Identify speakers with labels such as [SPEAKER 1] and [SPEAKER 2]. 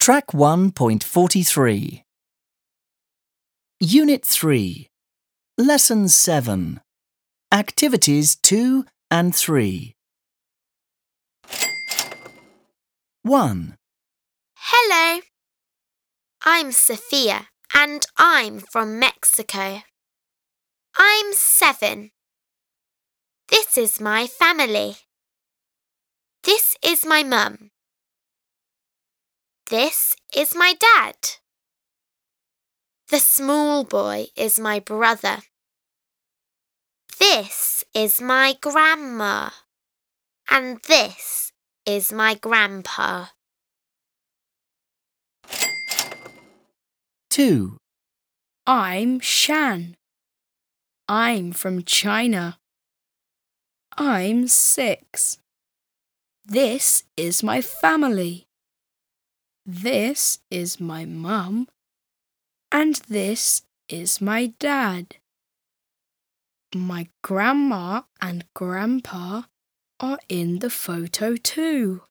[SPEAKER 1] Track 1.43 Unit 3 Lesson 7 Activities 2 and 3 1.
[SPEAKER 2] Hello, I'm Sophia and I'm from Mexico. I'm 7. This is my family. This is my mum. This is my dad. The small boy is my brother. This is my grandma. And this is my grandpa.
[SPEAKER 1] 2.
[SPEAKER 3] I'm Shan. I'm from China. I'm 6. This is my family. This is my mum. And this is my dad. My grandma and grandpa are in the photo too.